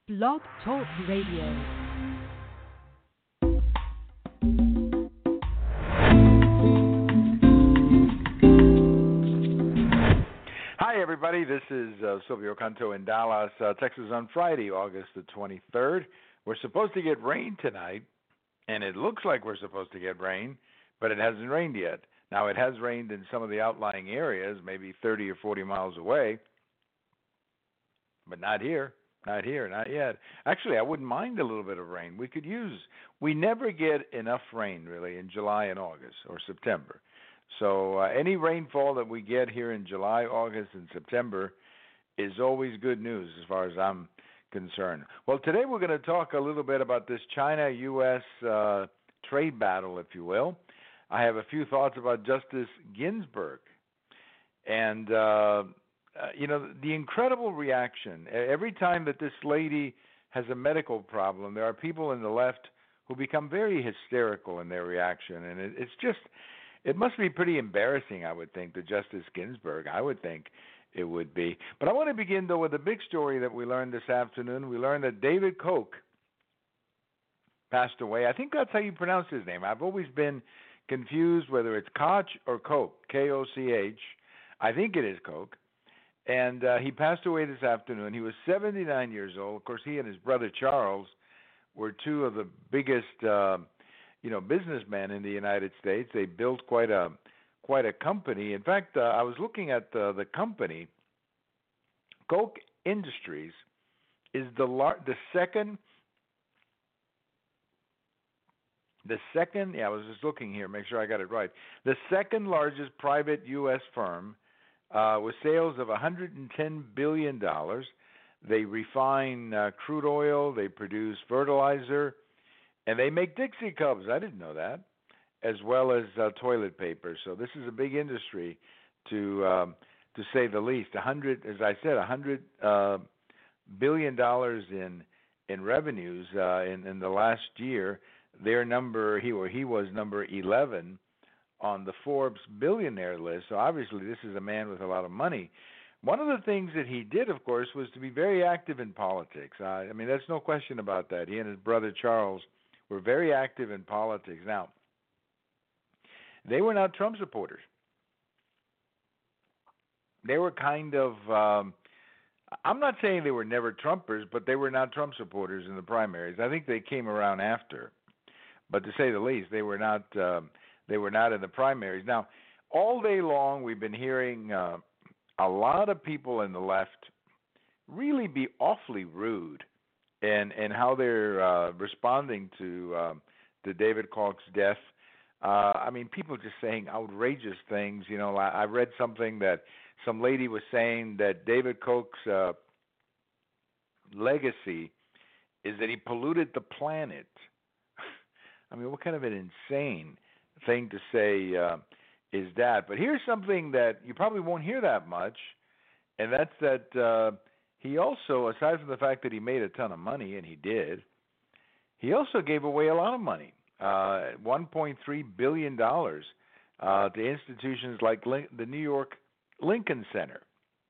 Blog Talk Radio. Hi, everybody. This is Silvio Canto in Dallas, Texas on Friday, August the 23rd. We're supposed to get rain tonight, and it looks like we're supposed to get rain, but it hasn't rained yet. Now, it has rained in some of the outlying areas, maybe 30 or 40 miles away, but not here. Not here, not yet. Actually, I wouldn't mind a little bit of rain. We never get enough rain, really, in July and August or September. So any rainfall that we get here in July, August, and September is always good news as far as I'm concerned. Well, today we're going to talk a little bit about this China-U.S. Trade battle, if you will. I have a few thoughts about Justice Ginsburg. And the incredible reaction. Every time that this lady has a medical problem, there are people in the left who become very hysterical in their reaction. And it must be pretty embarrassing, I would think, to Justice Ginsburg. I would think it would be. But I want to begin, though, with a big story that we learned this afternoon. We learned that David Koch passed away. I think that's how you pronounce his name. I've always been confused whether it's Koch or Koch, K-O-C-H. I think it is Koch. And he passed away this afternoon. He was 79 years old. Of course, he and his brother Charles were two of the biggest, businessmen in the United States. They built quite a company. In fact, I was looking at the company. Koch Industries is the second. I was just looking here, make sure I got it right. The second largest private U.S. firm. With sales of $110 billion. They refine crude oil, they produce fertilizer, and they make Dixie cups. I didn't know that, as well as toilet paper. So this is a big industry, to say the least. $100 billion in revenues in the last year. He was number 11 on the Forbes billionaire list. So obviously this is a man with a lot of money. One of the things that he did, of course, was to be very active in politics. There's no question about that. He and his brother Charles were very active in politics. Now, they were not Trump supporters. They were kind of, I'm not saying they were never Trumpers, but they were not Trump supporters in the primaries. I think they came around after. But to say the least, they were not in the primaries. Now, all day long, we've been hearing a lot of people in the left really be awfully rude in how they're responding to David Koch's death. People just saying outrageous things. I read something that some lady was saying that David Koch's legacy is that he polluted the planet. What kind of an insane thing to say is that. But here's something that you probably won't hear that much, and that's that he also, aside from the fact that he made a ton of money, and he did, he also gave away a lot of money, $1.3 billion to institutions like the New York Lincoln Center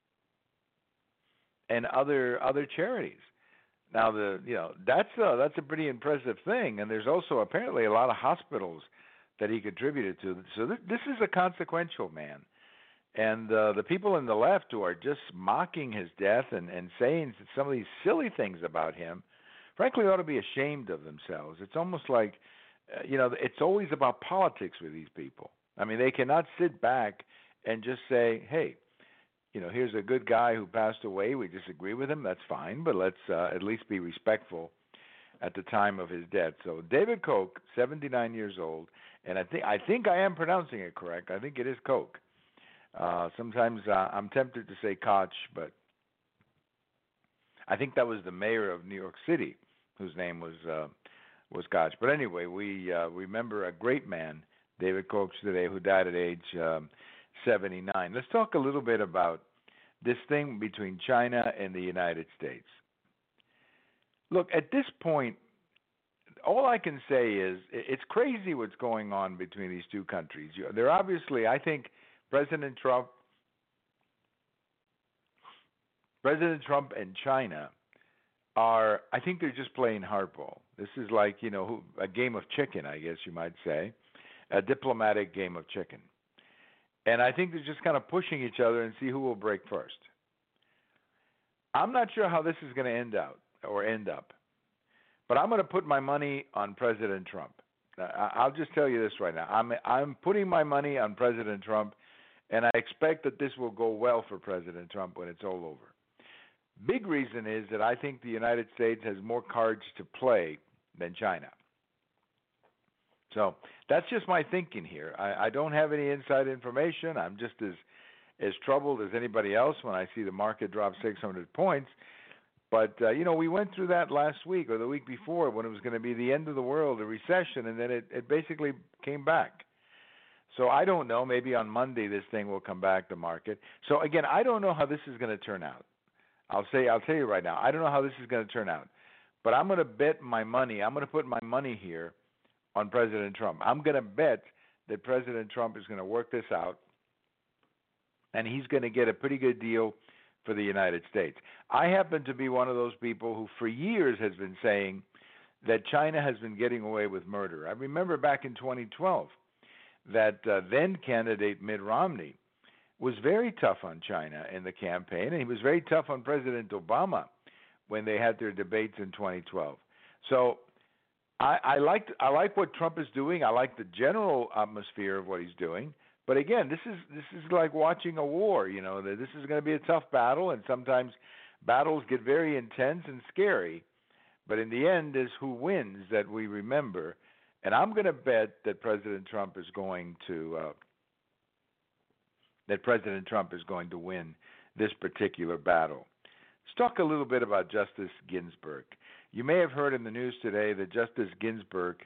and other charities. Now, that's a pretty impressive thing, and there's also apparently a lot of hospitals that he contributed to. So this is a consequential man. And the people in the left who are just mocking his death and saying some of these silly things about him, frankly, ought to be ashamed of themselves. It's almost like, it's always about politics with these people. They cannot sit back and just say, hey, here's a good guy who passed away. We disagree with him. That's fine, but let's at least be respectful at the time of his death. So David Koch, 79 years old, and I think I am pronouncing it correct. I think it is Koch. Sometimes I'm tempted to say Koch, but I think that was the mayor of New York City, whose name was Koch. But anyway, we remember a great man, David Koch, today, who died at age 79. Let's talk a little bit about this thing between China and the United States. Look, at this point, all I can say is it's crazy what's going on between these two countries. They're obviously, I think, President Trump and China I think they're just playing hardball. This is like, a game of chicken, I guess you might say, a diplomatic game of chicken. And I think they're just kind of pushing each other and see who will break first. I'm not sure how this is going to end up, but I'm going to put my money on President Trump. I'll just tell you this right now. I'm putting my money on President Trump, and I expect that this will go well for President Trump when it's all over. Big reason is that I think the United States has more cards to play than China. So that's just my thinking here. I don't have any inside information. I'm just as troubled as anybody else when I see the market drop 600 points. But, we went through that last week or the week before when it was going to be the end of the world, a recession, and then it basically came back. So I don't know. Maybe on Monday this thing will come back to market. So, again, I don't know how this is going to turn out. I'll tell you right now, I don't know how this is going to turn out. But I'm going to bet my money. I'm going to put my money here on President Trump. I'm going to bet that President Trump is going to work this out, and he's going to get a pretty good deal for the United States. I happen to be one of those people who for years has been saying that China has been getting away with murder. I remember back in 2012 that then candidate Mitt Romney was very tough on China in the campaign, and he was very tough on President Obama when they had their debates in 2012. So I like what Trump is doing. I like the general atmosphere of what he's doing. But again, this is like watching a war. This is going to be a tough battle, and sometimes battles get very intense and scary. But in the end, is who wins that we remember. And I'm going to bet that President Trump is going to win this particular battle. Let's talk a little bit about Justice Ginsburg. You may have heard in the news today that Justice Ginsburg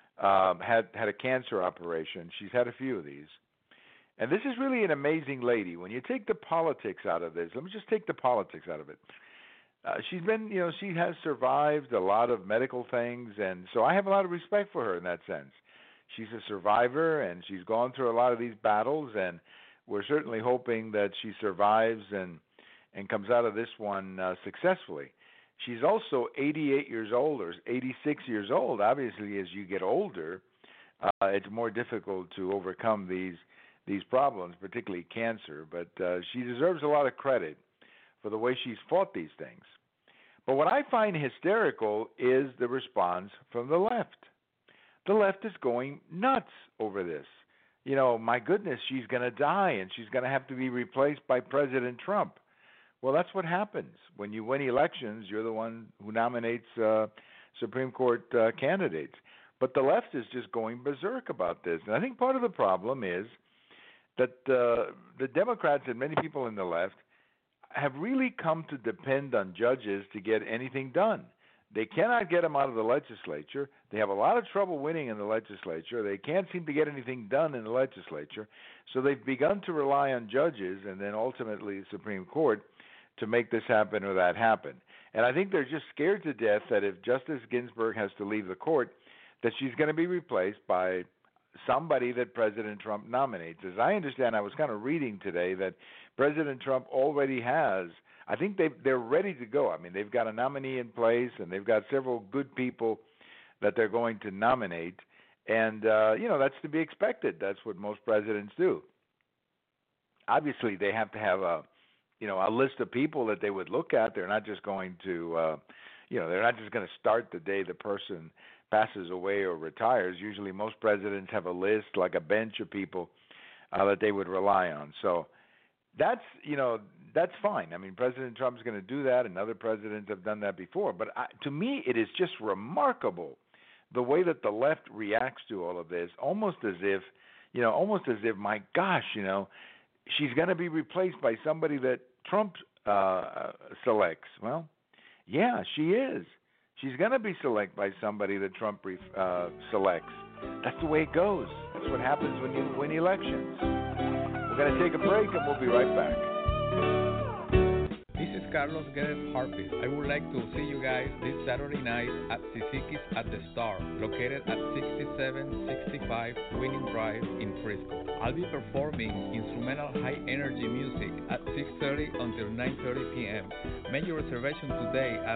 had a cancer operation. She's had a few of these. And this is really an amazing lady. When you take the politics out of this, let me just take the politics out of it. She's been, she has survived a lot of medical things, and so I have a lot of respect for her in that sense. She's a survivor, and she's gone through a lot of these battles, and we're certainly hoping that she survives and comes out of this one successfully. She's also 88 years old or 86 years old. Obviously, as you get older, it's more difficult to overcome these problems, particularly cancer. But she deserves a lot of credit for the way she's fought these things. But what I find hysterical is the response from the left. The left is going nuts over this. My goodness, she's going to die, and she's going to have to be replaced by President Trump. Well, that's what happens. When you win elections, you're the one who nominates Supreme Court candidates. But the left is just going berserk about this. And I think part of the problem is that the Democrats and many people in the left have really come to depend on judges to get anything done. They cannot get them out of the legislature. They have a lot of trouble winning in the legislature. They can't seem to get anything done in the legislature. So they've begun to rely on judges and then ultimately the Supreme Court to make this happen or that happen. And I think they're just scared to death that if Justice Ginsburg has to leave the court, that she's going to be replaced by somebody that President Trump nominates. As I understand, I was kind of reading today that President Trump already has, I think they're ready to go. I mean, they've got a nominee in place, and they've got several good people that they're going to nominate. And, that's to be expected. That's what most presidents do. Obviously, they have to have a list of people that they would look at. They're not just going to, they're not just going to start the day the person passes away or retires. Usually most presidents have a list, like a bench of people that they would rely on. So that's fine. I mean, President Trump's going to do that, and other presidents have done that before. But to me, it is just remarkable the way that the left reacts to all of this, almost as if, my gosh, she's going to be replaced by somebody that Trump selects. Well, yeah, she is. She's going to be selected by somebody that Trump selects. That's the way it goes. That's what happens when you win elections. We're going to take a break, and we'll be right back. This is Carlos Guedes Harpist. I would like to see you guys this Saturday night at Sisiki's at the Star, located at 6765 Winning Drive in Frisco. I'll be performing instrumental high-energy music at 6:30 until 9:30 p.m. Make your reservation today at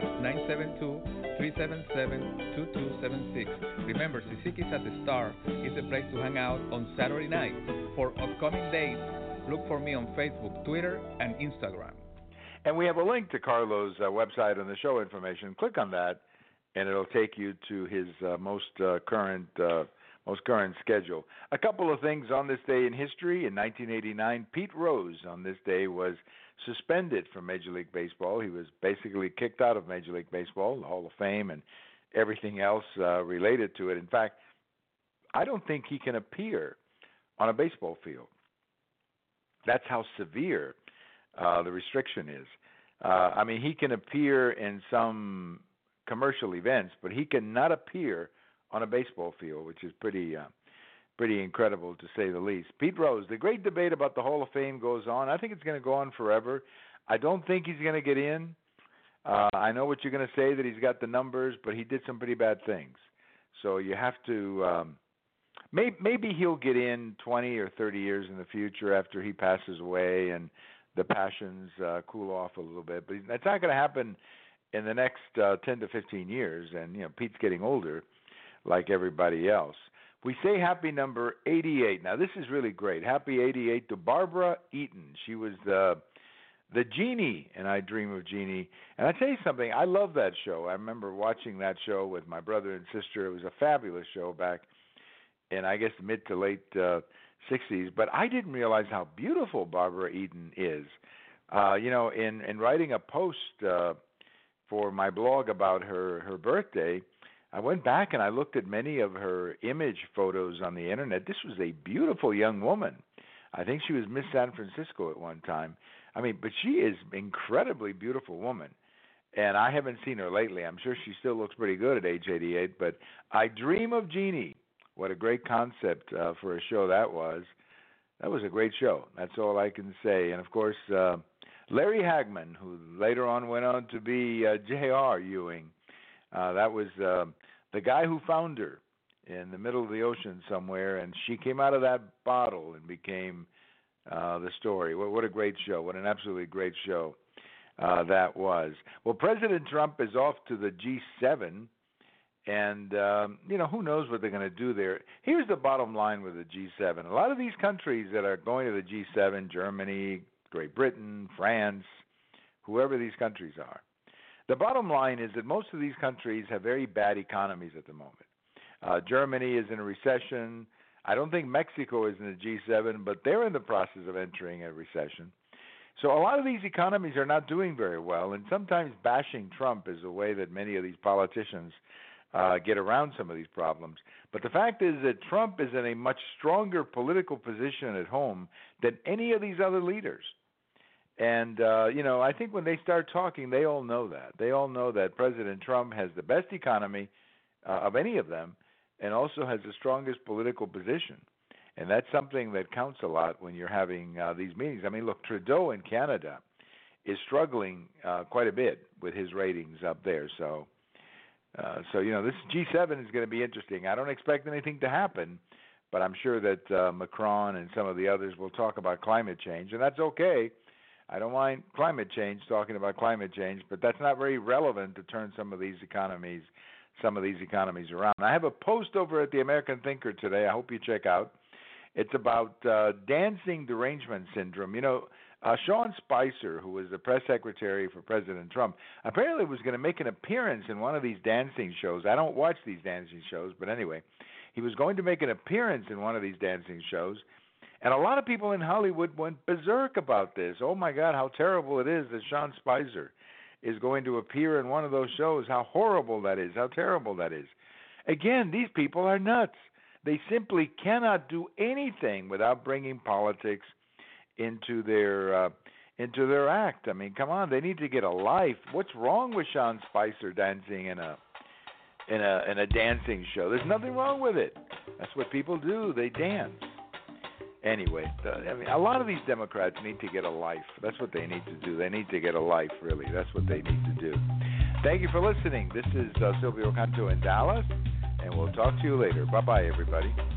972-377-2276. Remember, Sisiki's at the Star is the place to hang out on Saturday night. For upcoming dates, look for me on Facebook, Twitter, and Instagram. And we have a link to Carlos' website on the show information. Click on that, and it'll take you to his most current schedule. A couple of things on this day in history. In 1989, Pete Rose on this day was suspended from Major League Baseball. He was basically kicked out of Major League Baseball, the Hall of Fame, and everything else related to it. In fact, I don't think he can appear on a baseball field. That's how severe the restriction is. I mean, he can appear in some commercial events, but he cannot appear on a baseball field, which is pretty incredible to say the least. Pete Rose, the great debate about the Hall of Fame goes on. I think it's going to go on forever. I don't think he's going to get in. I know what you're going to say, that he's got the numbers, but he did some pretty bad things. So you have to maybe he'll get in 20 or 30 years in the future after he passes away and the passions cool off a little bit. But that's not going to happen in the next 10 to 15 years. And, you know, Pete's getting older like everybody else. We say happy number 88. Now, this is really great. Happy 88 to Barbara Eaton. She was the Genie in I Dream of Jeannie. And I tell you something, I love that show. I remember watching that show with my brother and sister. It was a fabulous show back in, I guess, mid to late 60s. But I didn't realize how beautiful Barbara Eaton is. You know, in writing a post for my blog about her birthday, I went back and I looked at many of her image photos on the internet. This was a beautiful young woman. I think she was Miss San Francisco at one time. I mean, but she is an incredibly beautiful woman. And I haven't seen her lately. I'm sure she still looks pretty good at age 88. But I Dream of Jeannie. What a great concept for a show that was. That was a great show. That's all I can say. And, of course, Larry Hagman, who later on went on to be J.R. Ewing. That was the guy who found her in the middle of the ocean somewhere, and she came out of that bottle and became the story. What a great show. What an absolutely great show that was. Well, President Trump is off to the G7, and, you know, who knows what they're going to do there. Here's the bottom line with the G7. A lot of these countries that are going to the G7, Germany, Great Britain, France, whoever these countries are, the bottom line is that most of these countries have very bad economies at the moment. Germany is in a recession. I don't think Mexico is in the G7, but they're in the process of entering a recession. So a lot of these economies are not doing very well, and sometimes bashing Trump is a way that many of these politicians get around some of these problems. But the fact is that Trump is in a much stronger political position at home than any of these other leaders. And, you know, I think when they start talking, they all know that. They all know that President Trump has the best economy of any of them and also has the strongest political position. And that's something that counts a lot when you're having these meetings. I mean, look, Trudeau in Canada is struggling quite a bit with his ratings up there. So you know, this G7 is going to be interesting. I don't expect anything to happen, but I'm sure that Macron and some of the others will talk about climate change, and that's okay. I don't mind climate change, talking about climate change, but that's not very relevant to turn some of these economies around. I have a post over at the American Thinker today I hope you check out. It's about dancing derangement syndrome. You know, Sean Spicer, who was the press secretary for President Trump, apparently was going to make an appearance in one of these dancing shows. I don't watch these dancing shows, but anyway, he was going to make an appearance in one of these dancing shows. And a lot of people in Hollywood went berserk about this. Oh, my God, how terrible it is that Sean Spicer is going to appear in one of those shows. How horrible that is, how terrible that is. Again, these people are nuts. They simply cannot do anything without bringing politics into their act. I mean, come on, they need to get a life. What's wrong with Sean Spicer dancing in a dancing show? There's nothing wrong with it. That's what people do. They dance. Anyway, I mean, a lot of these Democrats need to get a life. That's what they need to do. They need to get a life, really. That's what they need to do. Thank you for listening. This is Silvio Canto in Dallas, and we'll talk to you later. Bye-bye, everybody.